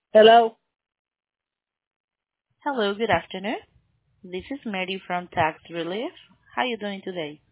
Hello. Hello, good afternoon. This is Mary from Tax Relief. How are you doing today?